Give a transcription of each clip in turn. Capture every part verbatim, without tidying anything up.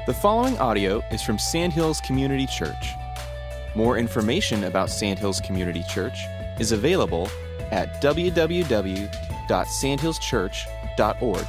The following audio is from Sandhills Community Church. More information about Sandhills Community Church is available at w w w dot sandhills church dot org.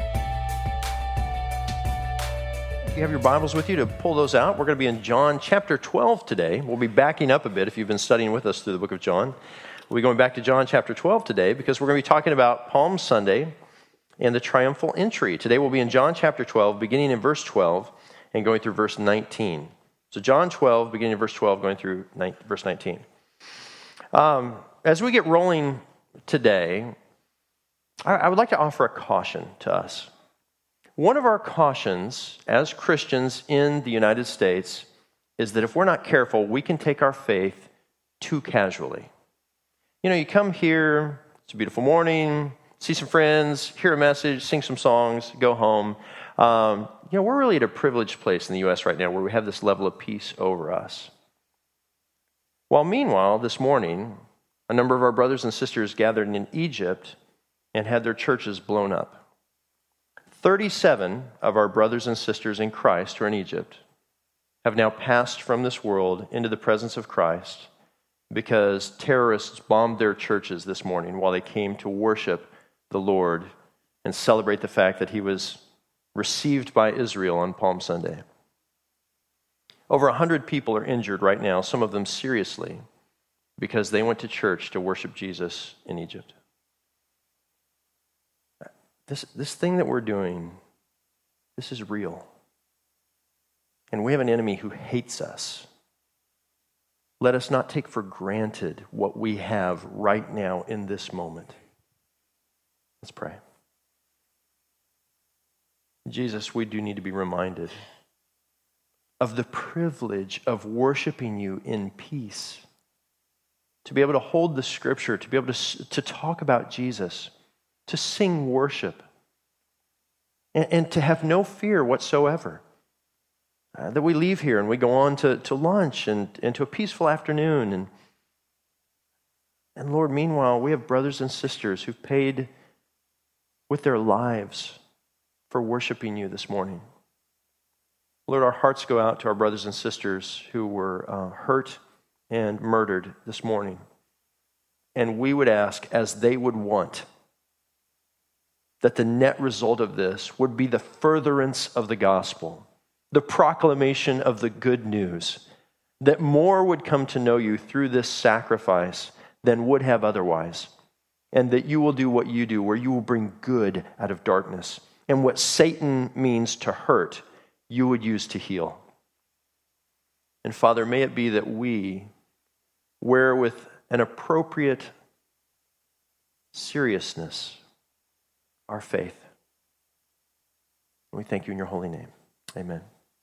If you have your Bibles with you to pull those out, we're going to be in John chapter twelve today. We'll be backing up a bit if you've been studying with us through the book of John. We'll be going back to John chapter twelve today because we're going to be talking about Palm Sunday and the triumphal entry. Today we'll be in John chapter twelve, beginning in verse twelve and going through verse nineteen. So John twelve, beginning in verse twelve, going through verse nineteen. Um, as we get rolling today, I, I would like to offer a caution to us. One of our cautions as Christians in the United States is that if we're not careful, we can take our faith too casually. You know, you come here, it's a beautiful morning, see some friends, hear a message, sing some songs, go home. Um, you know, we're really at a privileged place in the U S right now where we have this level of peace over us. While meanwhile, this morning, a number of our brothers and sisters gathered in Egypt and had their churches blown up. thirty-seven of our brothers and sisters in Christ who are in Egypt have now passed from this world into the presence of Christ because terrorists bombed their churches this morning while they came to worship the Lord and celebrate the fact that he was received by Israel on Palm Sunday. Over one hundred people are injured right now, some of them seriously, because they went to church to worship Jesus in Egypt. This, this thing that we're doing, this is real. And we have an enemy who hates us. Let us not take for granted what we have right now in this moment. Let's pray. Jesus, we do need to be reminded of the privilege of worshiping you in peace, to be able to hold the scripture, to be able to, to talk about Jesus, to sing worship, and, and to have no fear whatsoever. Uh, that we leave here and we go on to, to lunch and, and to a peaceful afternoon. And, and Lord, meanwhile, we have brothers and sisters who've paid with their lives for worshiping you this morning. Lord, our hearts go out to our brothers and sisters who were uh, hurt and murdered this morning. And we would ask, as they would want, that the net result of this would be the furtherance of the gospel, the proclamation of the good news, that more would come to know you through this sacrifice than would have otherwise, and that you will do what you do, where you will bring good out of darkness, and what Satan means to hurt, you would use to heal. And Father, may it be that we wear with an appropriate seriousness our faith. We thank you in your holy name. Amen.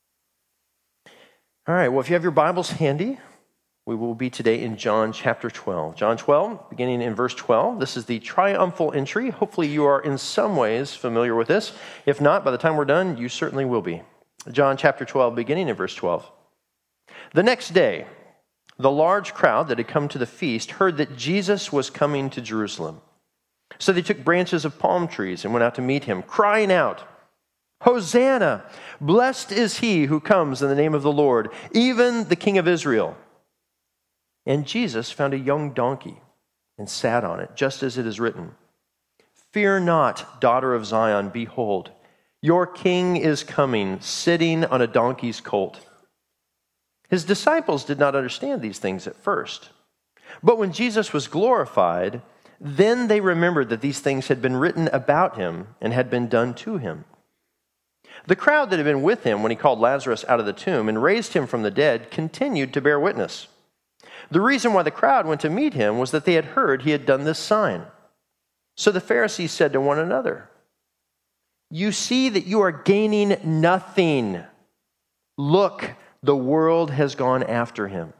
All right, well, if you have your Bibles handy, we will be today in John chapter twelve. John twelve, beginning in verse twelve. This is the triumphal entry. Hopefully you are in some ways familiar with this. If not, by the time we're done, you certainly will be. John chapter twelve, beginning in verse twelve. The next day, the large crowd that had come to the feast heard that Jesus was coming to Jerusalem. So they took branches of palm trees and went out to meet him, crying out, "Hosanna! Blessed is he who comes in the name of the Lord, even the King of Israel." And Jesus found a young donkey and sat on it, just as it is written, "Fear not, daughter of Zion, behold, your king is coming, sitting on a donkey's colt." His disciples did not understand these things at first. But when Jesus was glorified, then they remembered that these things had been written about him and had been done to him. The crowd that had been with him when he called Lazarus out of the tomb and raised him from the dead continued to bear witness. The reason why the crowd went to meet him was that they had heard he had done this sign. So the Pharisees said to one another, "You see that you are gaining nothing. Look, the world has gone after him."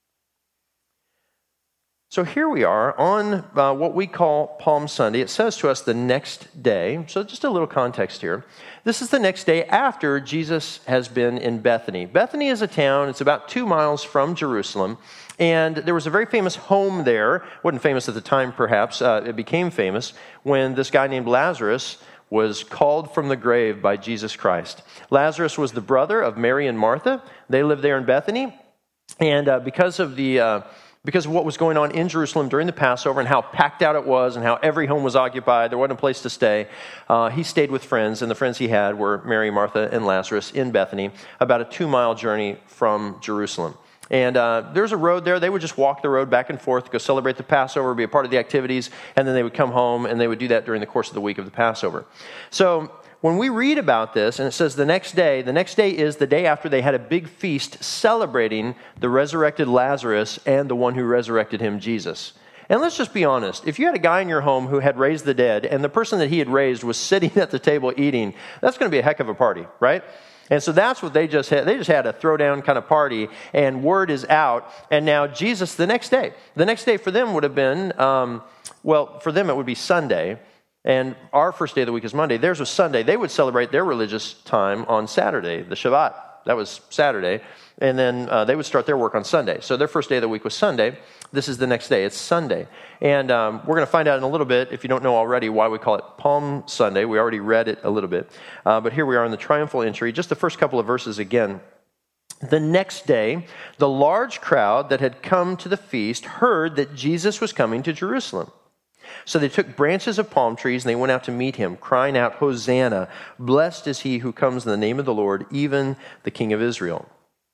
So here we are on uh, what we call Palm Sunday. It says to us the next day. So just a little context here. This is the next day after Jesus has been in Bethany. Bethany is a town. It's about two miles from Jerusalem. And there was a very famous home there. It wasn't famous at the time, perhaps. Uh, it became famous when this guy named Lazarus was called from the grave by Jesus Christ. Lazarus was the brother of Mary and Martha. They lived there in Bethany. And uh, because of the uh, because of what was going on in Jerusalem during the Passover and how packed out it was and how every home was occupied, there wasn't a place to stay, uh, he stayed with friends, and the friends he had were Mary, Martha, and Lazarus in Bethany, about a two-mile journey from Jerusalem. And uh, there's a road there. They would just walk the road back and forth, go celebrate the Passover, be a part of the activities, and then they would come home, and they would do that during the course of the week of the Passover. So when we read about this, and it says the next day, the next day is the day after they had a big feast celebrating the resurrected Lazarus and the one who resurrected him, Jesus. And let's just be honest. If you had a guy in your home who had raised the dead, and the person that he had raised was sitting at the table eating, that's going to be a heck of a party, right? And so that's what they just had. They just had a throwdown kind of party, and word is out. And now Jesus, the next day, the next day for them would have been, um, well, for them it would be Sunday. And our first day of the week is Monday. Theirs was Sunday. They would celebrate their religious time on Saturday, the Shabbat. That was Saturday. And then uh, they would start their work on Sunday. So their first day of the week was Sunday. This is the next day. It's Sunday. And um, we're going to find out in a little bit, if you don't know already, why we call it Palm Sunday. We already read it a little bit. Uh, but here we are in the triumphal entry. Just the first couple of verses again. The next day, the large crowd that had come to the feast heard that Jesus was coming to Jerusalem. So they took branches of palm trees and they went out to meet him, crying out, "Hosanna! Blessed is he who comes in the name of the Lord, even the King of Israel."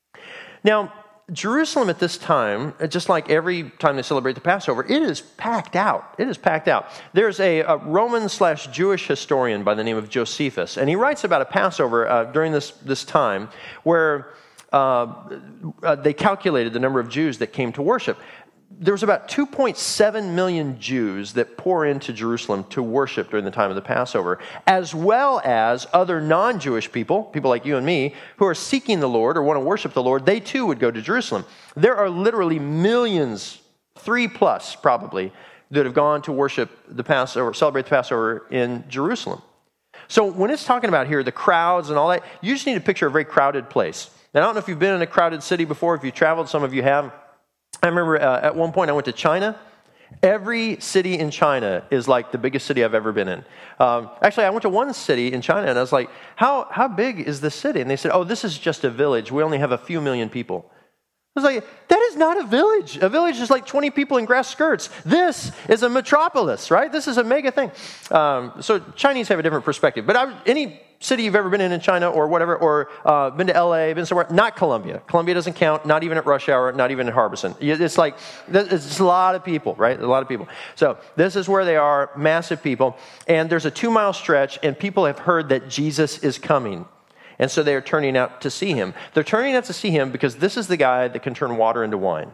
Now, Jerusalem at this time, just like every time they celebrate the Passover, it is packed out. It is packed out. There's a, a Roman slash Jewish historian by the name of Josephus, and he writes about a Passover uh, during this, this time where uh, uh, they calculated the number of Jews that came to worship. There was about two point seven million Jews that pour into Jerusalem to worship during the time of the Passover, as well as other non-Jewish people, people like you and me, who are seeking the Lord or want to worship the Lord. They too would go to Jerusalem. There are literally millions, three plus probably, that have gone to worship the Passover, celebrate the Passover in Jerusalem. So when it's talking about here, the crowds and all that, you just need to picture a very crowded place. And I don't know if you've been in a crowded city before, if you've traveled, some of you have. I remember uh, at one point I went to China. Every city in China is like the biggest city I've ever been in. Um, actually, I went to one city in China, and I was like, how how big is this city? And they said, oh, this is just a village. We only have a few million people. I was like, that is not a village. A village is like twenty people in grass skirts. This is a metropolis, right? This is a mega thing. Um, so Chinese have a different perspective. But I, any city you've ever been in in China or whatever, or uh, been to L A, been somewhere, not Columbia. Columbia doesn't count, not even at rush hour, not even at Harbison. It's like, it's a lot of people, right? A lot of people. So this is where they are, massive people. And there's a two-mile stretch, and people have heard that Jesus is coming. And so they are turning out to see him. They're turning out to see him because this is the guy that can turn water into wine.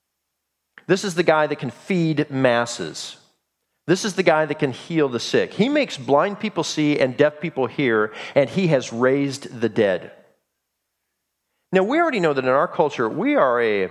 This is the guy that can feed masses. This is the guy that can heal the sick. He makes blind people see and deaf people hear, and he has raised the dead. Now, we already know that in our culture, we are a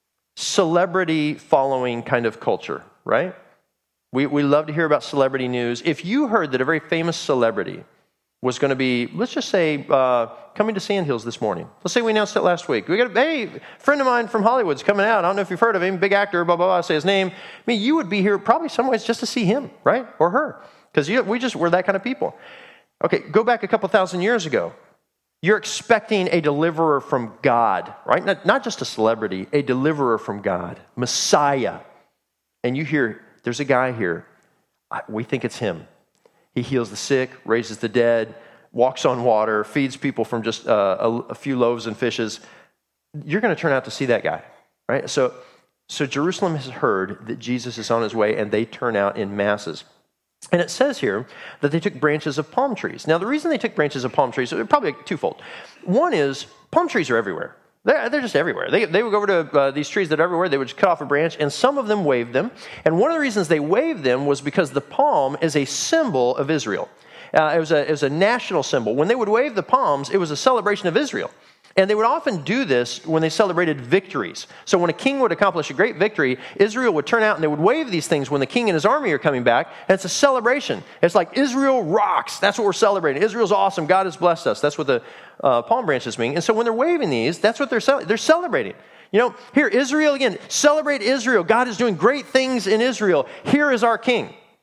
celebrity-following kind of culture, right? We, we love to hear about celebrity news. If you heard that a very famous celebrity was going to be, let's just say, uh, coming to Sandhills this morning. Let's say we announced it last week. We got a hey, friend of mine from Hollywood's coming out. I don't know if you've heard of him, big actor, blah, blah, blah, say his name. I mean, you would be here probably some ways just to see him, right? Or her. Because we just, we're that kind of people. Okay, go back a couple thousand years ago. You're expecting a deliverer from God, right? Not, not just a celebrity, a deliverer from God, Messiah. And you hear, there's a guy here. We think it's him. He heals the sick, raises the dead, walks on water, feeds people from just uh, a, a few loaves and fishes. You're going to turn out to see that guy, right? So, so Jerusalem has heard that Jesus is on his way, and they turn out in masses. And it says here that they took branches of palm trees. Now, the reason they took branches of palm trees, probably twofold. One is palm trees are everywhere. They're, they're just everywhere. They, they would go over to uh, these trees that are everywhere. They would just cut off a branch, and some of them waved them. And one of the reasons they waved them was because the palm is a symbol of Israel. Uh, it was a, it was a national symbol. When they would wave the palms, it was a celebration of Israel. And they would often do this when they celebrated victories. So when a king would accomplish a great victory, Israel would turn out and they would wave these things when the king and his army are coming back. And it's a celebration. It's like Israel rocks. That's what we're celebrating. Israel's awesome. God has blessed us. That's what the uh, palm branches mean. And so when they're waving these, that's what they're celebrating. They're celebrating. You know, here, Israel again, celebrate Israel. God is doing great things in Israel. Here is our king.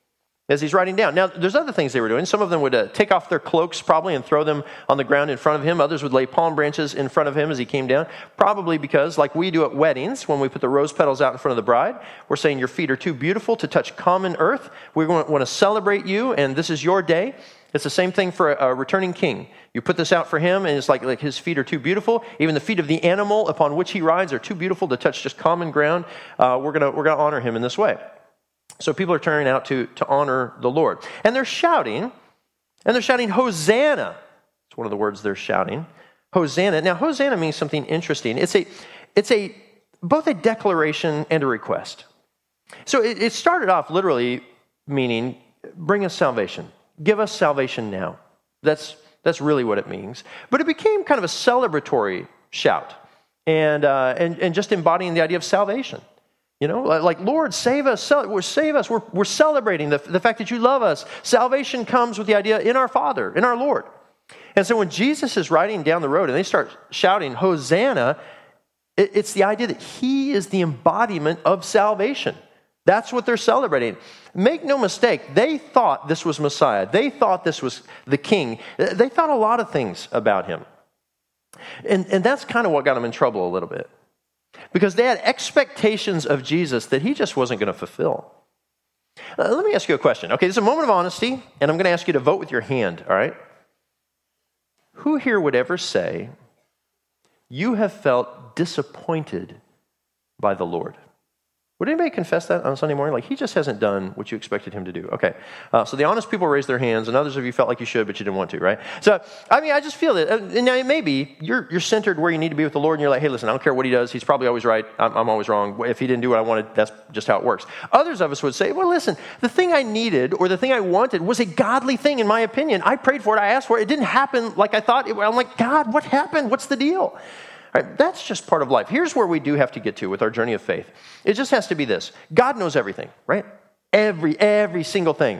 as he's writing down. Now, there's other things they were doing. Some of them would uh, take off their cloaks probably and throw them on the ground in front of him. Others would lay palm branches in front of him as he came down, probably because, like we do at weddings, when we put the rose petals out in front of the bride, we're saying your feet are too beautiful to touch common earth. We want to celebrate you, and this is your day. It's the same thing for a, a returning king. You put this out for him, and it's like, like his feet are too beautiful. Even the feet of the animal upon which he rides are too beautiful to touch just common ground. Uh, we're gonna we're gonna honor him in this way. So people are turning out to, to honor the Lord. And they're shouting, and they're shouting, Hosanna. It's one of the words they're shouting. Hosanna. Now, Hosanna means something interesting. It's a, it's a both a declaration and a request. So it, it started off literally meaning, bring us salvation. Give us salvation now. That's, that's really what it means. But it became kind of a celebratory shout, and, uh, and, and just embodying the idea of salvation. You know, like, Lord, save us, we're, save us. We're, we're celebrating the, the fact that you love us. Salvation comes with the idea in our Father, in our Lord. And so when Jesus is riding down the road and they start shouting, Hosanna, it, it's the idea that he is the embodiment of salvation. That's what they're celebrating. Make no mistake, they thought this was Messiah. They thought this was the king. They thought a lot of things about him. And, and that's kind of what got them in trouble a little bit. Because they had expectations of Jesus that he just wasn't going to fulfill. Uh, let me ask you a question. Okay, this is a moment of honesty, and I'm going to ask you to vote with your hand, all right? Who here would ever say, you have felt disappointed by the Lord? Would anybody confess that on Sunday morning? Like, he just hasn't done what you expected him to do. Okay, uh, so the honest people raised their hands, and others of you felt like you should, but you didn't want to, right? So, I mean, I just feel that, and now maybe you're you're centered where you need to be with the Lord, and you're like, hey, listen, I don't care what he does. He's probably always right. I'm, I'm always wrong. If he didn't do what I wanted, that's just how it works. Others of us would say, well, listen, the thing I needed or the thing I wanted was a godly thing, in my opinion. I prayed for it. I asked for it. It didn't happen like I thought. It, I'm like, God, what happened? What's the deal? Right, that's just part of life. Here's where we do have to get to with our journey of faith. It just has to be this. God knows everything, right? Every, every single thing.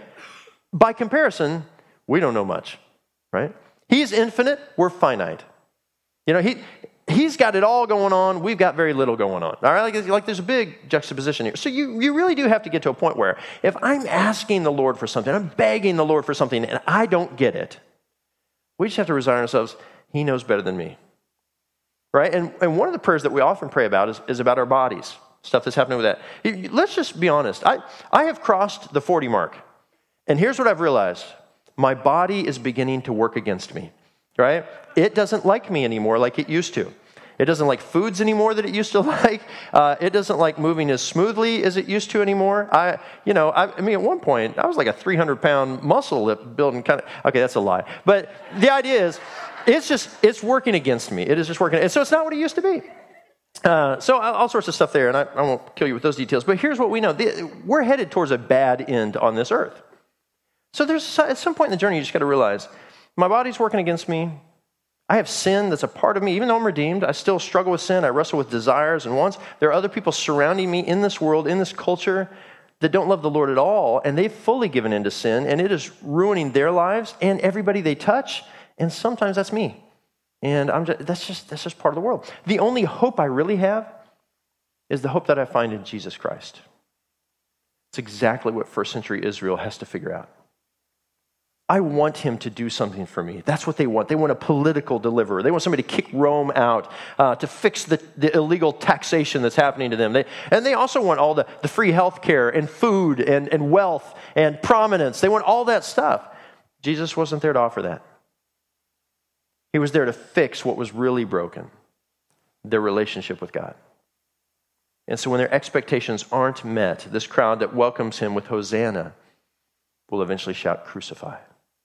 By comparison, we don't know much, right? He's infinite, we're finite. You know, he, he's got it all going on, we've got very little going on. All right, like, like there's a big juxtaposition here. So you, you really do have to get to a point where if I'm asking the Lord for something, I'm begging the Lord for something, and I don't get it, we just have to resign ourselves. He knows better than me. Right? And, and one of the prayers that we often pray about is, is about our bodies, stuff that's happening with that. Let's just be honest. I, I have crossed the forty mark. And here's what I've realized. My body is beginning to work against me. Right? It doesn't like me anymore like it used to. It doesn't like foods anymore that it used to like. Uh, it doesn't like moving as smoothly as it used to anymore. I, you know, I, I mean, at one point, I was like a three hundred pound muscle building kind of, okay, that's a lie. But the idea is, it's just, it's working against me. It is just working. And so it's not what it used to be. Uh, so all sorts of stuff there, and I, I won't kill you with those details. But here's what we know. The, we're headed towards a bad end on this earth. So there's at some point in the journey, you just got to realize, my body's working against me. I have sin that's a part of me. Even though I'm redeemed, I still struggle with sin. I wrestle with desires and wants. There are other people surrounding me in this world, in this culture, that don't love the Lord at all, and they've fully given into sin, and it is ruining their lives and everybody they touch. And sometimes that's me. And I'm just, that's just that's just part of the world. The only hope I really have is the hope that I find in Jesus Christ. It's exactly what first century Israel has to figure out. I want him to do something for me. That's what they want. They want a political deliverer. They want somebody to kick Rome out, uh, to fix the, the illegal taxation that's happening to them. They, and they also want all the, the free health care and food and, and wealth and prominence. They want all that stuff. Jesus wasn't there to offer that. He was there to fix what was really broken, their relationship with God. And so when their expectations aren't met, this crowd that welcomes him with Hosanna will eventually shout, crucify.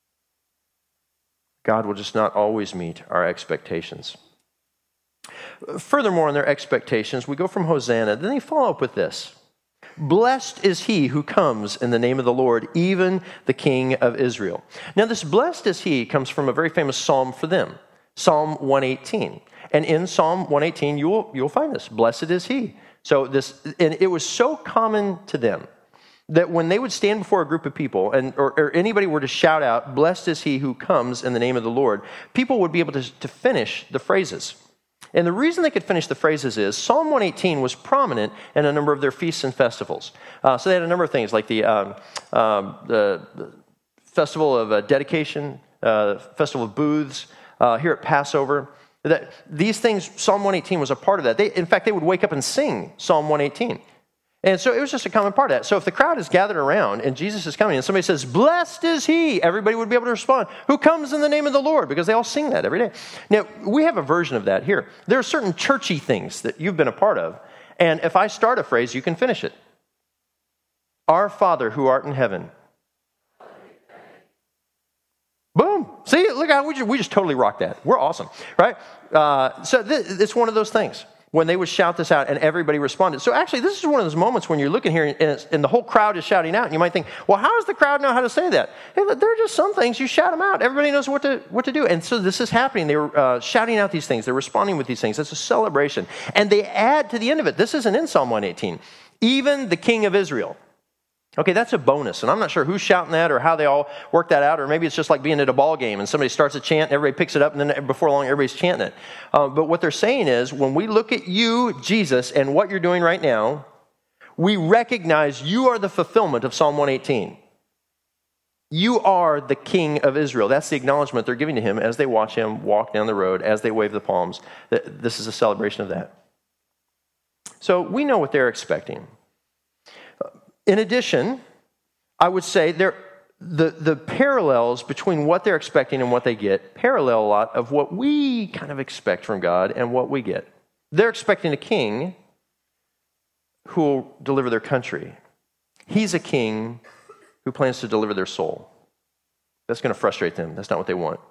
God will just not always meet our expectations. Furthermore, in their expectations, we go from Hosanna, then they follow up with this. Blessed is he who comes in the name of the Lord, even the King of Israel. Now, this blessed is he comes from a very famous psalm for them, Psalm one eighteen. And in Psalm one eighteen, you will, you'll find this, blessed is he. So this, and it was so common to them that when they would stand before a group of people, and or, or anybody were to shout out, blessed is he who comes in the name of the Lord, people would be able to, to finish the phrases. And the reason they could finish the phrases is Psalm one eighteen was prominent in a number of their feasts and festivals. Uh, so they had a number of things like the, um, um, the, the Festival of uh, Dedication, uh, Festival of Booths, uh, here at Passover. That these things, Psalm one eighteen was a part of that. They, in fact, they would wake up and sing Psalm one eighteen. And so it was just a common part of that. So if the crowd is gathered around and Jesus is coming and somebody says, blessed is he, everybody would be able to respond, who comes in the name of the Lord, because they all sing that every day. Now, we have a version of that here. There are certain churchy things that you've been a part of, and if I start a phrase, you can finish it. Our Father who art in heaven. Boom. See, look how we just, we just totally rocked that. We're awesome, right? Uh, so th- it's one of those things when they would shout this out and everybody responded. So actually, this is one of those moments when you're looking here and, it's, and the whole crowd is shouting out. And you might think, well, how does the crowd know how to say that? Hey, there are just some things, you shout them out. Everybody knows what to what to do. And so this is happening. They were uh, shouting out these things. They're responding with these things. It's a celebration. And they add to the end of it. This isn't in Psalm one eighteen. Even the King of Israel. Okay, that's a bonus, and I'm not sure who's shouting that or how they all work that out, or maybe it's just like being at a ball game and somebody starts a chant and everybody picks it up, and then before long everybody's chanting it. Uh, but what they're saying is, when we look at you, Jesus, and what you're doing right now, we recognize you are the fulfillment of Psalm one eighteen. You are the King of Israel. That's the acknowledgement they're giving to him as they watch him walk down the road, as they wave the palms. This is a celebration of that. So we know what they're expecting. In addition, I would say there, the, the parallels between what they're expecting and what they get parallel a lot of what we kind of expect from God and what we get. They're expecting a king who will deliver their country. He's a king who plans to deliver their soul. That's going to frustrate them. That's not what they want.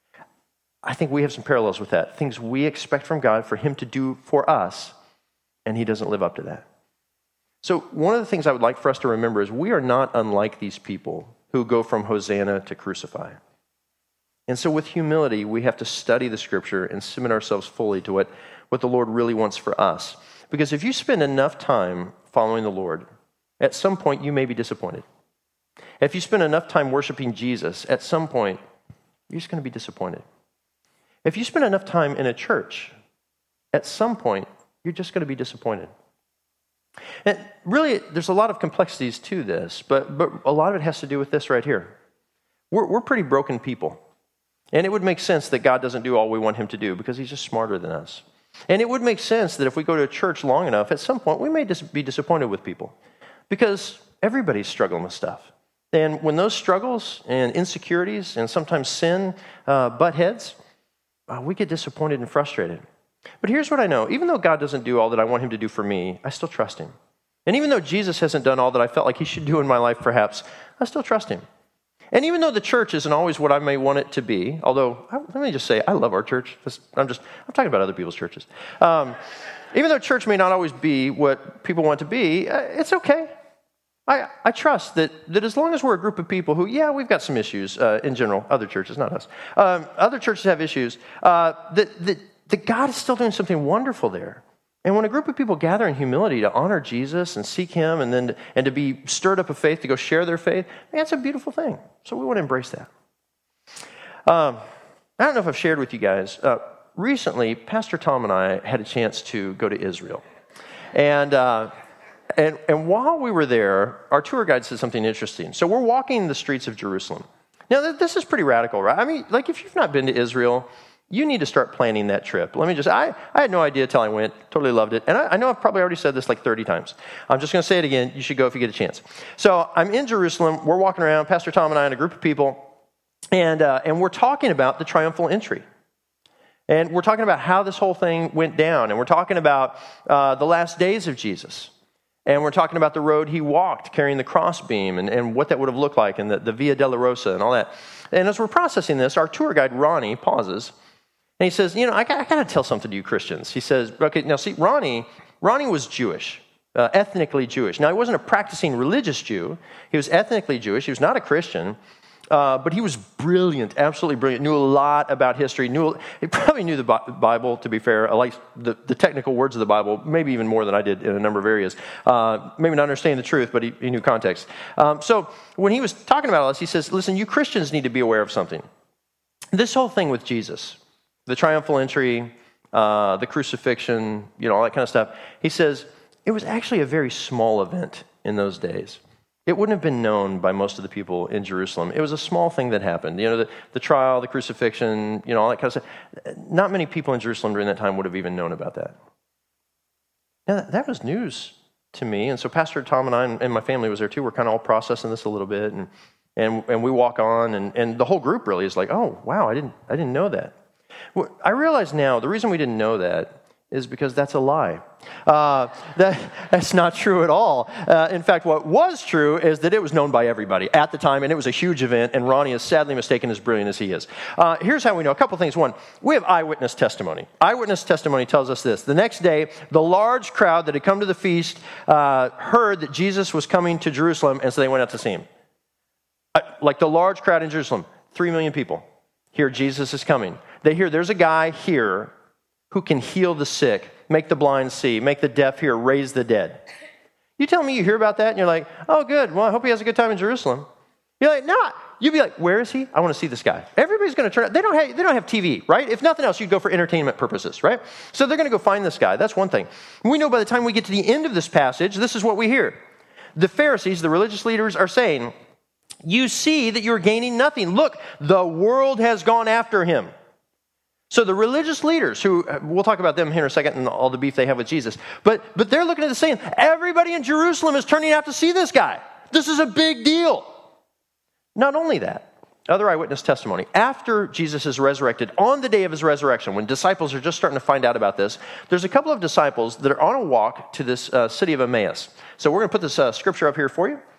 I think we have some parallels with that. Things we expect from God for him to do for us, and he doesn't live up to that. So one of the things I would like for us to remember is we are not unlike these people who go from Hosanna to crucify. And so with humility, we have to study the scripture and submit ourselves fully to what, what the Lord really wants for us. Because if you spend enough time following the Lord, at some point you may be disappointed. If you spend enough time worshiping Jesus, at some point you're just going to be disappointed. If you spend enough time in a church, at some point you're just going to be disappointed. And really, there's a lot of complexities to this, but, but a lot of it has to do with this right here. We're, we're pretty broken people. And it would make sense that God doesn't do all we want him to do because he's just smarter than us. And it would make sense that if we go to a church long enough, at some point we may dis- be disappointed with people because everybody's struggling with stuff. And when those struggles and insecurities and sometimes sin uh, butt heads, uh, we get disappointed and frustrated. But here's what I know. Even though God doesn't do all that I want him to do for me, I still trust him. And even though Jesus hasn't done all that I felt like he should do in my life, perhaps, I still trust him. And even though the church isn't always what I may want it to be, although, let me just say, I love our church. I'm just, I'm talking about other people's churches. Um, even though church may not always be what people want it to be, it's okay. I, I trust that, that as long as we're a group of people who, yeah, we've got some issues uh, in general, other churches, not us. Um, other churches have issues, uh, that, that that God is still doing something wonderful there. And when a group of people gather in humility to honor Jesus and seek him and then to, and to be stirred up of faith, to go share their faith, man, that's a beautiful thing. So we want to embrace that. Um, I don't know if I've shared with you guys. Uh, recently, Pastor Tom and I had a chance to go to Israel. And, uh, and, and while we were there, our tour guide said something interesting. So we're walking the streets of Jerusalem. Now, this is pretty radical, right? I mean, like if you've not been to Israel, you need to start planning that trip. Let me just, I, I had no idea till I went, totally loved it. And I, I know I've probably already said this like thirty times. I'm just going to say it again. You should go if you get a chance. So I'm in Jerusalem. We're walking around, Pastor Tom and I and a group of people, and uh, and we're talking about the triumphal entry. And we're talking about how this whole thing went down. And we're talking about uh, the last days of Jesus. And we're talking about the road he walked, carrying the crossbeam, and, and what that would have looked like, and the, the Via Dolorosa and all that. And as we're processing this, our tour guide, Ronnie, pauses. And he says, you know, I, I got to tell something to you Christians. He says, okay, now see, Ronnie, Ronnie was Jewish, uh, ethnically Jewish. Now, he wasn't a practicing religious Jew. He was ethnically Jewish. He was not a Christian, uh, but he was brilliant, absolutely brilliant, knew a lot about history. Knew He probably knew the Bible, to be fair. I like the, the technical words of the Bible, maybe even more than I did in a number of areas. Uh, maybe not understanding the truth, but he, he knew context. Um, so when he was talking about all this, he says, listen, you Christians need to be aware of something. This whole thing with Jesus, the triumphal entry, uh, the crucifixion, you know, all that kind of stuff. He says it was actually a very small event in those days. It wouldn't have been known by most of the people in Jerusalem. It was a small thing that happened. You know, the, the trial, the crucifixion, you know, all that kind of stuff. Not many people in Jerusalem during that time would have even known about that. Now, that was news to me. And so Pastor Tom and I and my family was there too. We're kind of all processing this a little bit. And and, and we walk on, and, and the whole group really is like, oh, wow, I didn't I didn't know that. Well, I realize now the reason we didn't know that is because that's a lie. Uh, that, that's not true at all. Uh, in fact, what was true is that it was known by everybody at the time, and it was a huge event, and Ronnie is sadly mistaken, as brilliant as he is. Uh, here's how we know. A couple things. One, we have eyewitness testimony. Eyewitness testimony tells us this. The next day, the large crowd that had come to the feast uh, heard that Jesus was coming to Jerusalem, and so they went out to see him. Uh, like the large crowd in Jerusalem, three million people hear Jesus is coming. They hear there's a guy here who can heal the sick, make the blind see, make the deaf hear, raise the dead. You tell me you hear about that and you're like, oh, good. Well, I hope he has a good time in Jerusalem. You're like, nah. You'd be like, where is he? I want to see this guy. Everybody's going to turn out. They don't have, they don't have T V, right? If nothing else, you'd go for entertainment purposes, right? So they're going to go find this guy. That's one thing. We know by the time we get to the end of this passage, this is what we hear. The Pharisees, the religious leaders, are saying, you see that you're gaining nothing. Look, the world has gone after him. So the religious leaders, who we'll talk about them here in a second and all the beef they have with Jesus, but but they're looking at this saying, everybody in Jerusalem is turning out to see this guy. This is a big deal. Not only that, other eyewitness testimony. After Jesus is resurrected, on the day of his resurrection, when disciples are just starting to find out about this, there's a couple of disciples that are on a walk to this uh, city of Emmaus. So we're going to put this uh, scripture up here for you.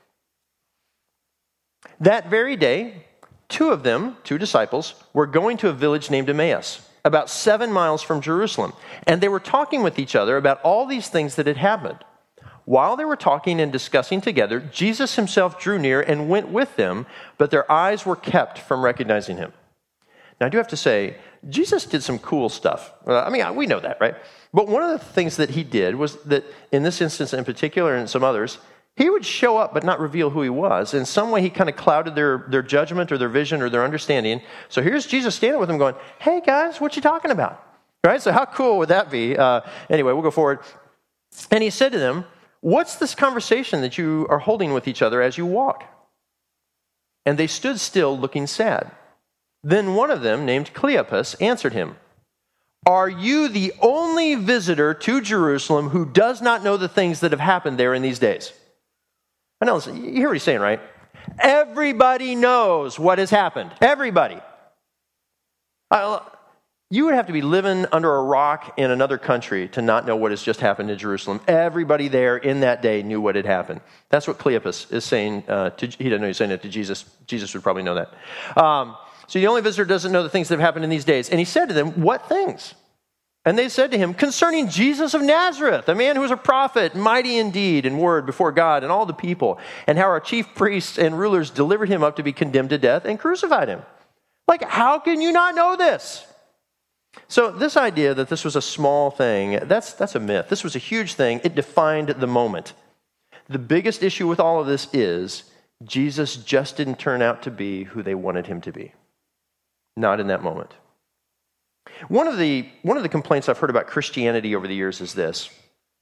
That very day, two of them, two disciples, were going to a village named Emmaus, about seven miles from Jerusalem. And they were talking with each other about all these things that had happened. While they were talking and discussing together, Jesus himself drew near and went with them, but their eyes were kept from recognizing him. Now, I do have to say, Jesus did some cool stuff. I mean, we know that, right? But one of the things that he did was that, in this instance in particular and some others, he would show up but not reveal who he was. In some way, he kind of clouded their, their judgment or their vision or their understanding. So here's Jesus standing with them going, hey, guys, what you talking about? Right? So how cool would that be? Uh, anyway, we'll go forward. And he said to them, what's this conversation that you are holding with each other as you walk? And they stood still looking sad. Then one of them, named Cleopas, answered him, are you the only visitor to Jerusalem who does not know the things that have happened there in these days? I know, listen, you hear what he's saying, right? Everybody knows what has happened. Everybody. I, you would have to be living under a rock in another country to not know what has just happened in Jerusalem. Everybody there in that day knew what had happened. That's what Cleopas is saying. Uh, to, he didn't know he was saying it to Jesus. Jesus would probably know that. Um, so the only visitor doesn't know the things that have happened in these days. And he said to them, what things? And they said to him, concerning Jesus of Nazareth, a man who was a prophet, mighty in deed and word before God and all the people, and how our chief priests and rulers delivered him up to be condemned to death and crucified him. Like, how can you not know this? So this idea that this was a small thing, that's, that's a myth. This was a huge thing. It defined the moment. The biggest issue with all of this is Jesus just didn't turn out to be who they wanted him to be. Not in that moment. One of the one of the complaints I've heard about Christianity over the years is this.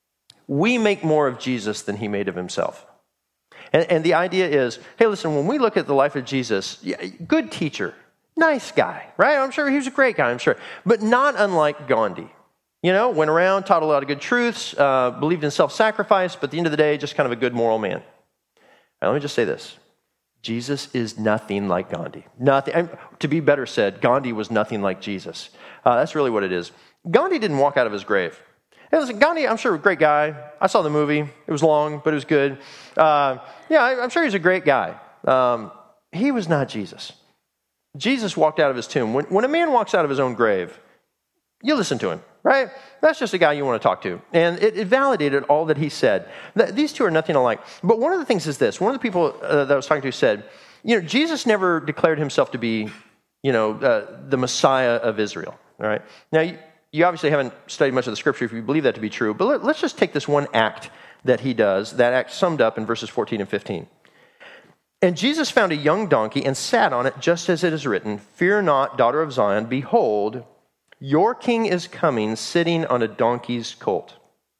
We make more of Jesus than he made of himself. And, and the idea is, hey, listen, when we look at the life of Jesus, yeah, good teacher, nice guy, right? I'm sure he was a great guy, I'm sure. But not unlike Gandhi. You know, went around, taught a lot of good truths, uh, believed in self-sacrifice, but at the end of the day, just kind of a good moral man. Now, let me just say this. Jesus is nothing like Gandhi. Nothing. And to be better said, Gandhi was nothing like Jesus. Uh, that's really what it is. Gandhi didn't walk out of his grave. Hey, listen, Gandhi, I'm sure, a great guy. I saw the movie. It was long, but it was good. Uh, yeah, I, I'm sure he's a great guy. Um, he was not Jesus. Jesus walked out of his tomb. When, when a man walks out of his own grave, you listen to him, right? That's just a guy you want to talk to. And it, it validated all that he said. Th- these two are nothing alike. But one of the things is this. One of the people uh, that I was talking to said, you know, Jesus never declared himself to be, you know, uh, the Messiah of Israel, all right? Now, you, you obviously haven't studied much of the scripture if you believe that to be true, but let, let's just take this one act that he does, that act summed up in verses fourteen and fifteen. And Jesus found a young donkey and sat on it just as it is written, fear not, daughter of Zion, behold, your king is coming, sitting on a donkey's colt.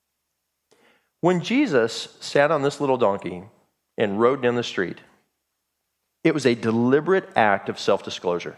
When Jesus sat on this little donkey and rode down the street, it was a deliberate act of self-disclosure.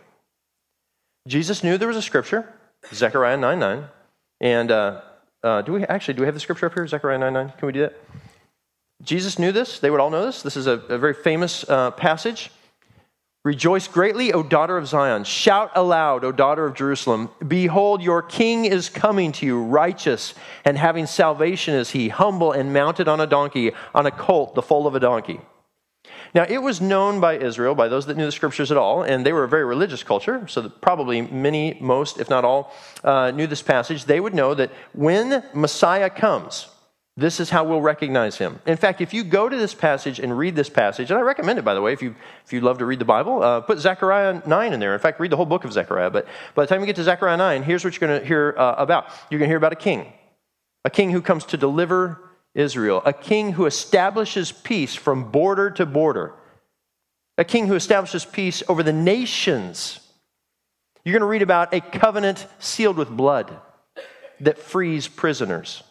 Jesus knew there was a scripture, Zechariah nine nine, and uh, uh, do we actually, do we have the scripture up here, Zechariah nine nine? Can we do that? Jesus knew this. They would all know this. This is a, a very famous uh, passage. Rejoice greatly, O daughter of Zion. Shout aloud, O daughter of Jerusalem. Behold, your king is coming to you, righteous and having salvation is he, humble and mounted on a donkey, on a colt, the foal of a donkey. Now, it was known by Israel, by those that knew the scriptures at all, and they were a very religious culture, so that probably many, most, if not all, uh, knew this passage. They would know that when Messiah comes, this is how we'll recognize him. In fact, if you go to this passage and read this passage, and I recommend it, by the way, if you if you love to read the Bible, uh, put Zechariah nine in there. In fact, read the whole book of Zechariah. But by the time you get to Zechariah nine, here's what you're going to hear uh, about. You're going to hear about a king, a king who comes to deliver Israel, a king who establishes peace from border to border, a king who establishes peace over the nations. You're going to read about a covenant sealed with blood that frees prisoners.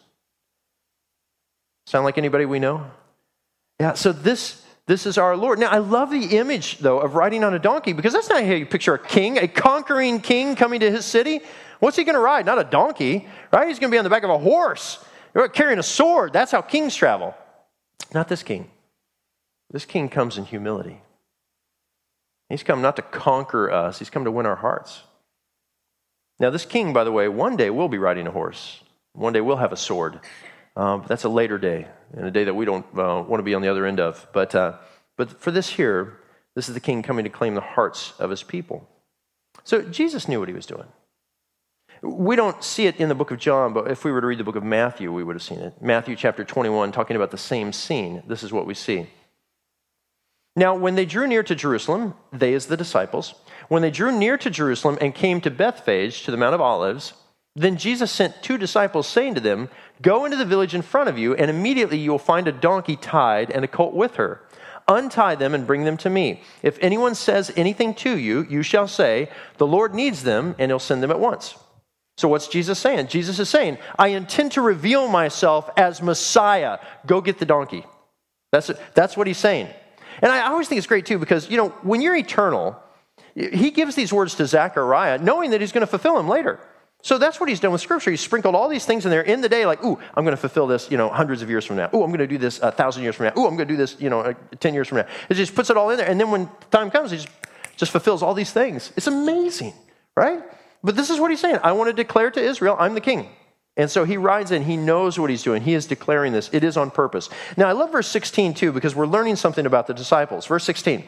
Sound like anybody we know? Yeah, so this, this is our Lord. Now, I love the image, though, of riding on a donkey, because that's not how you picture a king, a conquering king coming to his city. What's he going to ride? Not a donkey, right? He's going to be on the back of a horse, carrying a sword. That's how kings travel. Not this king. This king comes in humility. He's come not to conquer us. He's come to win our hearts. Now, this king, by the way, one day will be riding a horse. One day will have a sword. Um, but that's a later day, and a day that we don't uh, want to be on the other end of. But uh, but for this here, this is the king coming to claim the hearts of his people. So Jesus knew what he was doing. We don't see it in the book of John, but if we were to read the book of Matthew, we would have seen it. Matthew chapter twenty-one, talking about the same scene. This is what we see. Now, when they drew near to Jerusalem, they as the disciples, when they drew near to Jerusalem and came to Bethphage, to the Mount of Olives, then Jesus sent two disciples, saying to them, go into the village in front of you, and immediately you will find a donkey tied and a colt with her. Untie them and bring them to me. If anyone says anything to you, you shall say, the Lord needs them, and he'll send them at once. So what's Jesus saying? Jesus is saying, I intend to reveal myself as Messiah. Go get the donkey. That's, that's what he's saying. And I always think it's great, too, because, you know, when you're eternal, he gives these words to Zechariah, knowing that he's going to fulfill them later. So that's what he's done with Scripture. He's sprinkled all these things in there in the day, like, ooh, I'm going to fulfill this, you know, hundreds of years from now. Ooh, I'm going to do this a thousand years from now. Ooh, I'm going to do this, you know, uh, ten years from now. It just puts it all in there. And then when time comes, he just, just fulfills all these things. It's amazing, right? But this is what he's saying. I want to declare to Israel, I'm the king. And so he rides in. He knows what he's doing. He is declaring this. It is on purpose. Now, I love verse sixteen, too, because we're learning something about the disciples. Verse sixteen.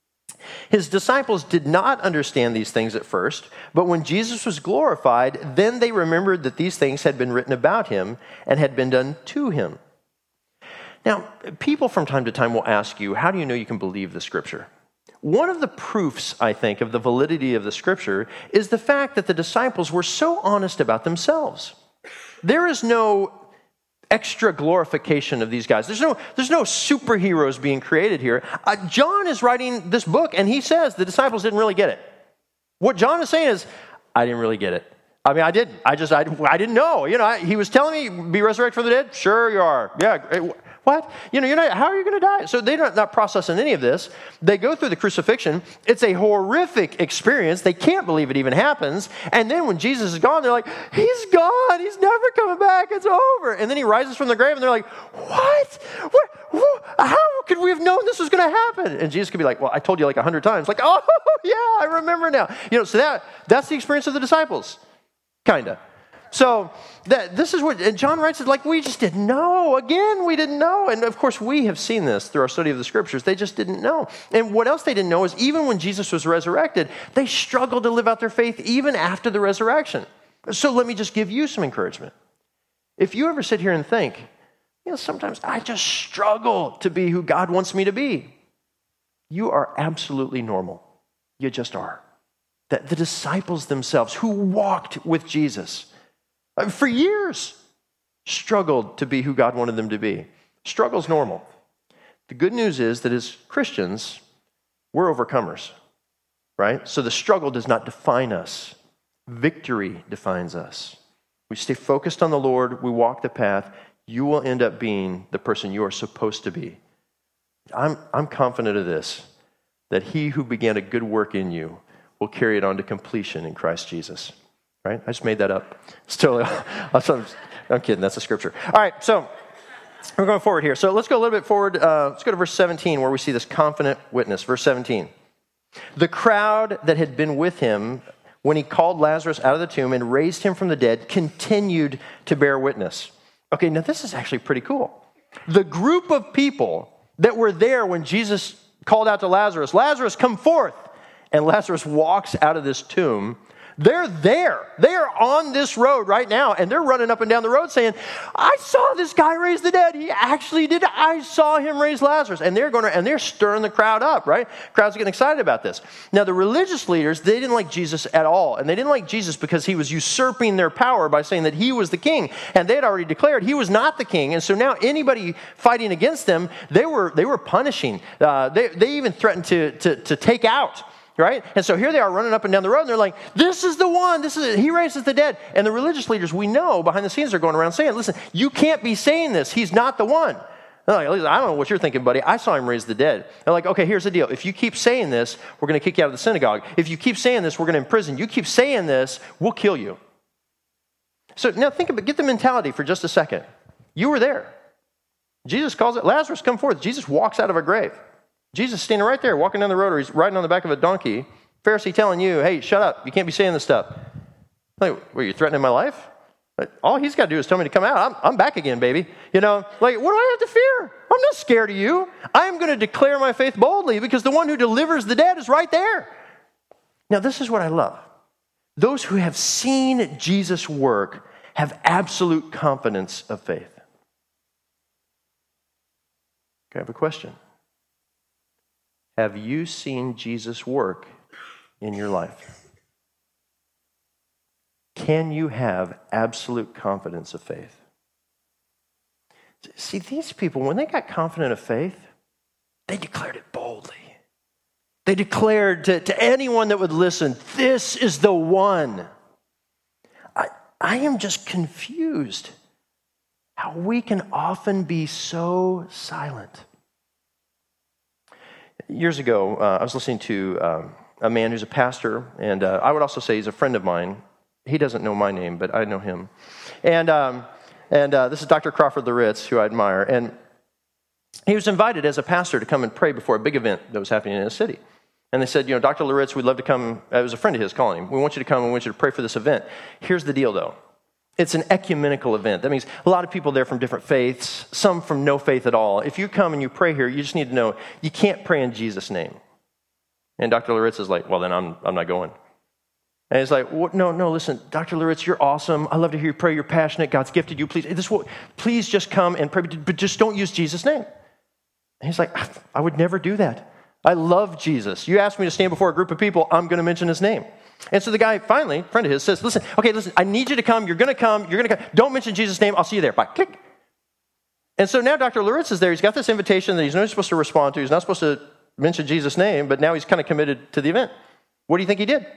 His disciples did not understand these things at first, but when Jesus was glorified, then they remembered that these things had been written about him and had been done to him. Now, people from time to time will ask you, how do you know you can believe the Scripture? One of the proofs, I think, of the validity of the Scripture is the fact that the disciples were so honest about themselves. There is no extra glorification of these guys. There's no, there's no superheroes being created here. Uh, John is writing this book, and he says the disciples didn't really get it. What John is saying is, I didn't really get it. I mean, I didn't. I just, I, I didn't know. You know, I, he was telling me, be resurrected from the dead? Sure you are. Yeah. What? You know, you're not, how are you going to die? So they're not, not processing any of this. They go through the crucifixion. It's a horrific experience. They can't believe it even happens. And then when Jesus is gone, they're like, he's gone. He's never coming back. It's over. And then he rises from the grave, and they're like, what? What? What? How could we have known this was going to happen? And Jesus could be like, well, I told you like a hundred times. Like, oh, yeah, I remember now. You know, so that that's the experience of the disciples, kind of. So that, this is what, and John writes it like, we just didn't know. Again, we didn't know. And of course, we have seen this through our study of the Scriptures. They just didn't know. And what else they didn't know is even when Jesus was resurrected, they struggled to live out their faith even after the resurrection. So let me just give you some encouragement. If you ever sit here and think, you know, sometimes I just struggle to be who God wants me to be, you are absolutely normal. You just are. That the disciples themselves who walked with Jesus for years struggled to be who God wanted them to be. Struggle's normal. The good news is that as Christians, we're overcomers, right? So the struggle does not define us. Victory defines us. We stay focused on the Lord, we walk the path, you will end up being the person you are supposed to be. I'm, I'm confident of this, that he who began a good work in you will carry it on to completion in Christ Jesus. Right? I just made that up. It's totally, I'm kidding, that's a scripture. All right, so we're going forward here. So let's go a little bit forward. Uh, let's go to verse seventeen where we see this confident witness. Verse seventeen. The crowd that had been with him when he called Lazarus out of the tomb and raised him from the dead continued to bear witness. Okay, now this is actually pretty cool. The group of people that were there when Jesus called out to Lazarus, Lazarus, come forth. And Lazarus walks out of this tomb. They're there. They are on this road right now, and they're running up and down the road saying, I saw this guy raise the dead. He actually did. I saw him raise Lazarus. And they're going to, and they're stirring the crowd up, right? Crowd's getting excited about this. Now, the religious leaders, they didn't like Jesus at all. And they didn't like Jesus because he was usurping their power by saying that he was the king. And they had already declared he was not the king. And so now anybody fighting against them, they were they were punishing. Uh, they, they even threatened to, to, to take out. Right? And so here they are running up and down the road, and they're like, this is the one, this is it. He raises the dead. And the religious leaders, we know, behind the scenes, are going around saying, listen, you can't be saying this. He's not the one. They're like, listen, I don't know what you're thinking, buddy. I saw him raise the dead. They're like, okay, here's the deal. If you keep saying this, we're going to kick you out of the synagogue. If you keep saying this, we're going to imprison you. You keep saying this, we'll kill you. So now think about, get the mentality for just a second. You were there. Jesus calls it, Lazarus, come forth. Jesus walks out of a grave. Jesus standing right there, walking down the road, or he's riding on the back of a donkey. Pharisee telling you, hey, shut up. You can't be saying this stuff. Like, were you threatening my life? Like, all he's got to do is tell me to come out. I'm, I'm back again, baby. You know, like, what do I have to fear? I'm not scared of you. I'm going to declare my faith boldly because the one who delivers the dead is right there. Now, this is what I love. Those who have seen Jesus work have absolute confidence of faith. Okay, I have a question. Have you seen Jesus work in your life? Can you have absolute confidence of faith? See, these people, when they got confident of faith, they declared it boldly. They declared to, to anyone that would listen, this is the one. I, I am just confused how we can often be so silent. Years ago, uh, I was listening to um, a man who's a pastor, and uh, I would also say he's a friend of mine. He doesn't know my name, but I know him. And um, and uh, this is Doctor Crawford Loritz, who I admire. And he was invited as a pastor to come and pray before a big event that was happening in a city. And they said, you know, Doctor Loritz, we'd love to come. It was a friend of his calling him. We want you to come. We want you to pray for this event. Here's the deal, though. It's an ecumenical event. That means a lot of people there from different faiths, some from no faith at all. If you come and you pray here, you just need to know you can't pray in Jesus' name. And Doctor Loritz is like, well, then I'm I'm not going. And he's like, what? no, no, listen, Doctor Loritz, you're awesome. I love to hear you pray. You're passionate. God's gifted you. Please, this will, please just come and pray, but just don't use Jesus' name. And he's like, I would never do that. I love Jesus. You asked me to stand before a group of people, I'm going to mention his name. And so the guy finally, a friend of his, says, listen, okay, listen, I need you to come. You're going to come. You're going to come. Don't mention Jesus' name. I'll see you there. Bye. Click. And so now Doctor Loritz is there. He's got this invitation that he's not supposed to respond to. He's not supposed to mention Jesus' name, but now he's kind of committed to the event. What do you think he did?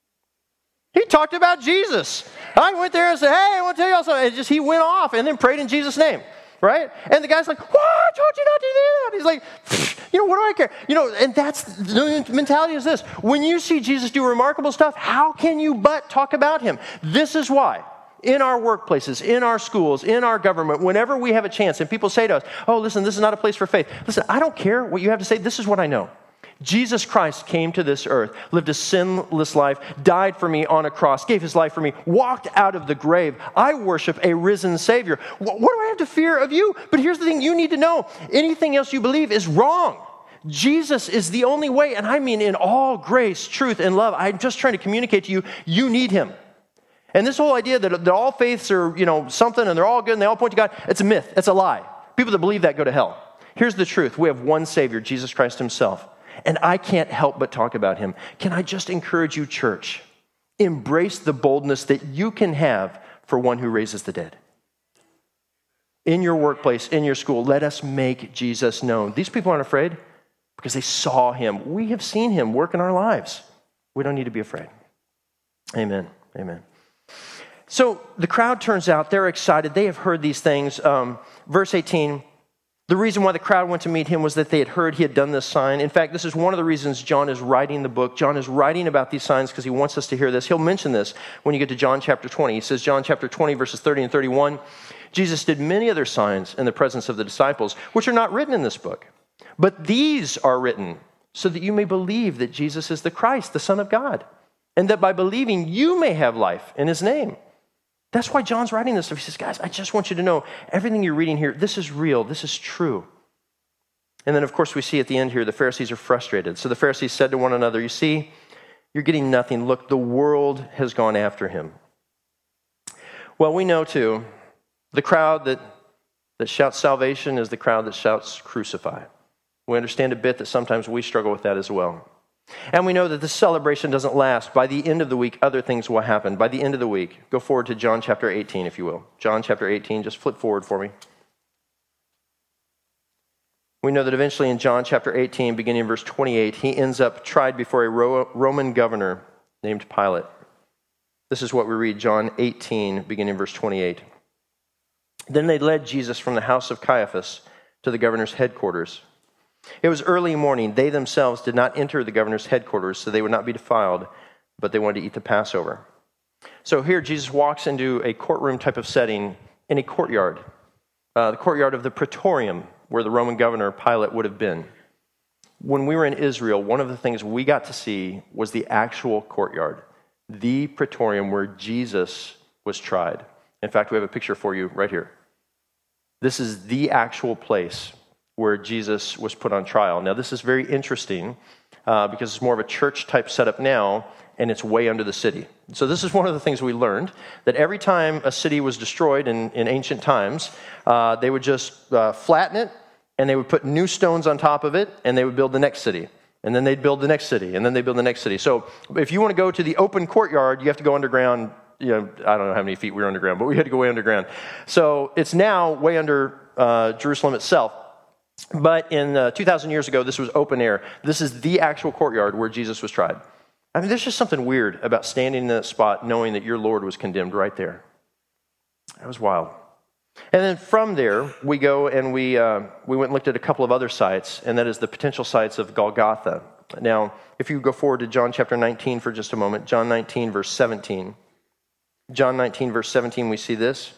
He talked about Jesus. I went there and said, hey, I want to tell you all something. And just he went off and then prayed in Jesus' name. Right? And the guy's like, what? I told you not to do that. He's like, you know, what do I care? You know, and that's, the mentality is this. When you see Jesus do remarkable stuff, how can you but talk about him? This is why. In our workplaces, in our schools, in our government, whenever we have a chance, and people say to us, oh, listen, this is not a place for faith. Listen, I don't care what you have to say. This is what I know. Jesus Christ came to this earth, lived a sinless life, died for me on a cross, gave his life for me, walked out of the grave. I worship a risen Savior. What do I have to fear of you? But here's the thing you need to know. Anything else you believe is wrong. Jesus is the only way, and I mean in all grace, truth, and love. I'm just trying to communicate to you, you need him. And this whole idea that, that all faiths are, you know, something and they're all good and they all point to God, it's a myth. It's a lie. People that believe that go to hell. Here's the truth. We have one Savior, Jesus Christ himself. And I can't help but talk about him. Can I just encourage you, church, embrace the boldness that you can have for one who raises the dead. In your workplace, in your school, let us make Jesus known. These people aren't afraid because they saw him. We have seen him work in our lives. We don't need to be afraid. Amen. Amen. So the crowd turns out, they're excited. They have heard these things. Um, verse eighteen, the reason why the crowd went to meet him was that they had heard he had done this sign. In fact, this is one of the reasons John is writing the book. John is writing about these signs because he wants us to hear this. He'll mention this when you get to John chapter twenty. He says, John chapter twenty, verses thirty and thirty-one, Jesus did many other signs in the presence of the disciples, which are not written in this book. But these are written so that you may believe that Jesus is the Christ, the Son of God, and that by believing you may have life in his name. That's why John's writing this stuff. He says, guys, I just want you to know everything you're reading here, this is real, this is true. And then, of course, we see at the end here, the Pharisees are frustrated. So the Pharisees said to one another, you see, you're getting nothing. Look, the world has gone after him. Well, we know, too, the crowd that, that shouts salvation is the crowd that shouts crucify. We understand a bit that sometimes we struggle with that as well. And we know that this celebration doesn't last. By the end of the week, other things will happen. By the end of the week, go forward to John chapter eighteen, if you will. John chapter eighteen, just flip forward for me. We know that eventually in John chapter eighteen, beginning in verse twenty-eight, he ends up tried before a Roman governor named Pilate. This is what we read, John eighteen, beginning in verse twenty-eight. Then they led Jesus from the house of Caiaphas to the governor's headquarters. It was early morning. They themselves did not enter the governor's headquarters, so they would not be defiled, but they wanted to eat the Passover. So here Jesus walks into a courtroom type of setting in a courtyard, uh, the courtyard of the Praetorium, where the Roman governor Pilate would have been. When we were in Israel, one of the things we got to see was the actual courtyard, the Praetorium where Jesus was tried. In fact, we have a picture for you right here. This is the actual place where Jesus was put on trial. Now, this is very interesting uh, because it's more of a church-type setup now, and it's way under the city. So this is one of the things we learned, that every time a city was destroyed in, in ancient times, uh, they would just uh, flatten it, and they would put new stones on top of it, and they would build the next city. And then they'd build the next city, and then they'd build the next city. So if you want to go to the open courtyard, you have to go underground. You know, I don't know how many feet we were underground, but we had to go way underground. So it's now way under uh, Jerusalem itself. But in uh, two thousand years ago, this was open air. This is the actual courtyard where Jesus was tried. I mean, there's just something weird about standing in that spot knowing that your Lord was condemned right there. That was wild. And then from there, we go and we uh, we went and looked at a couple of other sites, and that is the potential sites of Golgotha. Now, if you go forward to John chapter nineteen for just a moment, John nineteen, verse seventeen. John nineteen, verse seventeen, we see this.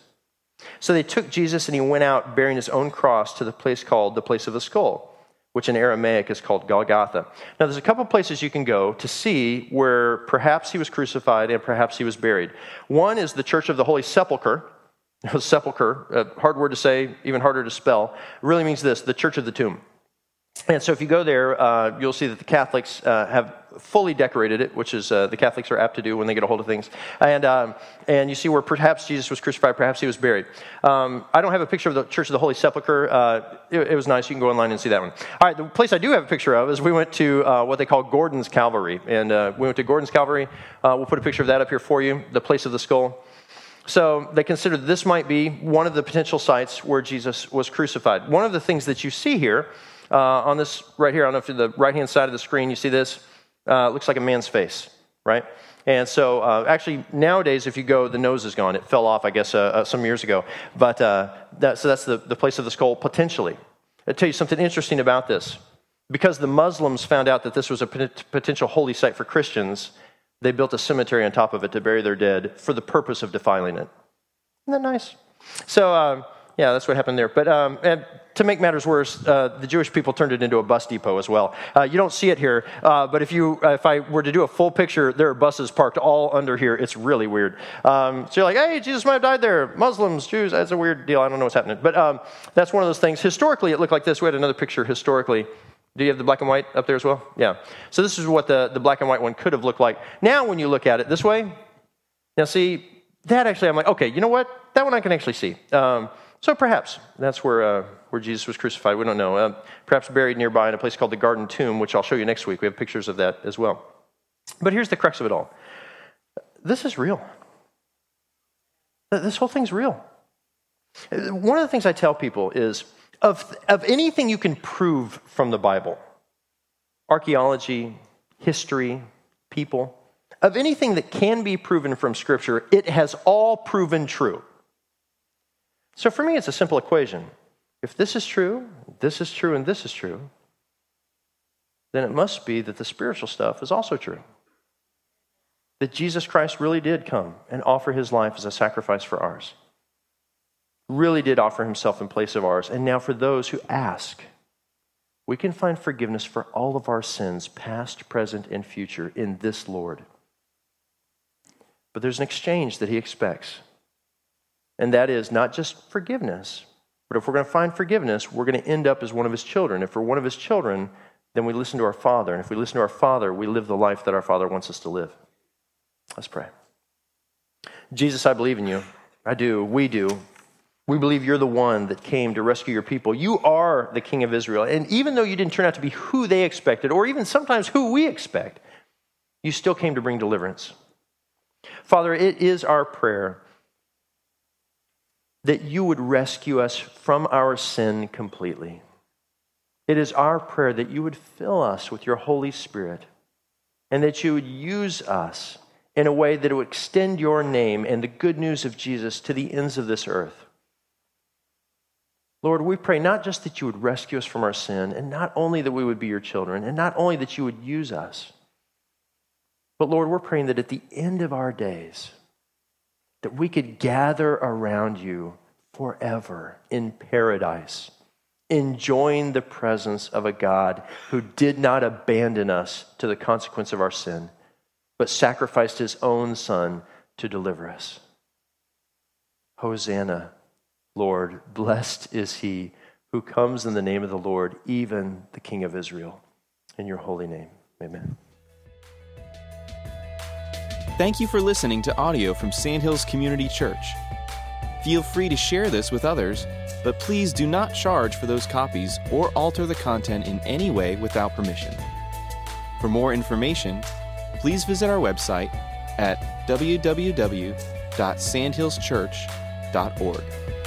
So they took Jesus and he went out bearing his own cross to the place called the place of the skull, which in Aramaic is called Golgotha. Now there's a couple of places you can go to see where perhaps he was crucified and perhaps he was buried. One is the Church of the Holy Sepulchre. Sepulchre, a hard word to say, even harder to spell, really means this, the Church of the Tomb. And so if you go there, uh, you'll see that the Catholics uh, have fully decorated it, which is uh, the Catholics are apt to do when they get a hold of things. And um, and you see where perhaps Jesus was crucified, perhaps he was buried. Um, I don't have a picture of the Church of the Holy Sepulchre. Uh, it, it was nice. You can go online and see that one. All right, the place I do have a picture of is we went to uh, what they call Gordon's Calvary. And uh, we went to Gordon's Calvary. Uh, we'll put a picture of that up here for you, the place of the skull. So they considered this might be one of the potential sites where Jesus was crucified. One of the things that you see here, Uh, on this right here, I don't know if you're the right-hand side of the screen, you see this? Uh, it looks like a man's face, right? And so uh, actually nowadays, if you go, the nose is gone. It fell off, I guess, uh, uh, some years ago. But uh, that, so that's the, the place of the skull, potentially. I'll tell you something interesting about this. Because the Muslims found out that this was a pot- potential holy site for Christians, they built a cemetery on top of it to bury their dead for the purpose of defiling it. Isn't that nice? So, um, yeah, that's what happened there. But um, and to make matters worse, uh, the Jewish people turned it into a bus depot as well. Uh, you don't see it here, uh, but if you, uh, if I were to do a full picture, there are buses parked all under here. It's really weird. Um, so you're like, hey, Jesus might have died there. Muslims, Jews, that's a weird deal. I don't know what's happening. But um, that's one of those things. Historically, it looked like this. We had another picture historically. Do you have the black and white up there as well? Yeah. So this is what the, the black and white one could have looked like. Now when you look at it this way, now see, that actually, I'm like, okay, you know what? That one I can actually see. Um, So perhaps that's where uh, where Jesus was crucified. We don't know. Uh, perhaps buried nearby in a place called the Garden Tomb, which I'll show you next week. We have pictures of that as well. But here's the crux of it all. This is real. This whole thing's real. One of the things I tell people is, of, of anything you can prove from the Bible, archaeology, history, people, of anything that can be proven from Scripture, it has all proven true. So for me, it's a simple equation. If this is true, this is true, and this is true, then it must be that the spiritual stuff is also true. That Jesus Christ really did come and offer his life as a sacrifice for ours. Really did offer himself in place of ours. And now for those who ask, we can find forgiveness for all of our sins, past, present, and future, in this Lord. But there's an exchange that he expects. And that is not just forgiveness, but if we're going to find forgiveness, we're going to end up as one of his children. If we're one of his children, then we listen to our Father. And if we listen to our Father, we live the life that our Father wants us to live. Let's pray. Jesus, I believe in you. I do. We do. We believe you're the one that came to rescue your people. You are the King of Israel. And even though you didn't turn out to be who they expected, or even sometimes who we expect, you still came to bring deliverance. Father, it is our prayer that you would rescue us from our sin completely. It is our prayer that you would fill us with your Holy Spirit and that you would use us in a way that would extend your name and the good news of Jesus to the ends of this earth. Lord, we pray not just that you would rescue us from our sin, and not only that we would be your children, and not only that you would use us, but Lord, we're praying that at the end of our days, that we could gather around you forever in paradise, enjoying the presence of a God who did not abandon us to the consequence of our sin, but sacrificed his own Son to deliver us. Hosanna, Lord, blessed is he who comes in the name of the Lord, even the King of Israel. In your holy name, amen. Thank you for listening to audio from Sandhills Community Church. Feel free to share this with others, but please do not charge for those copies or alter the content in any way without permission. For more information, please visit our website at w w w dot sandhills church dot org.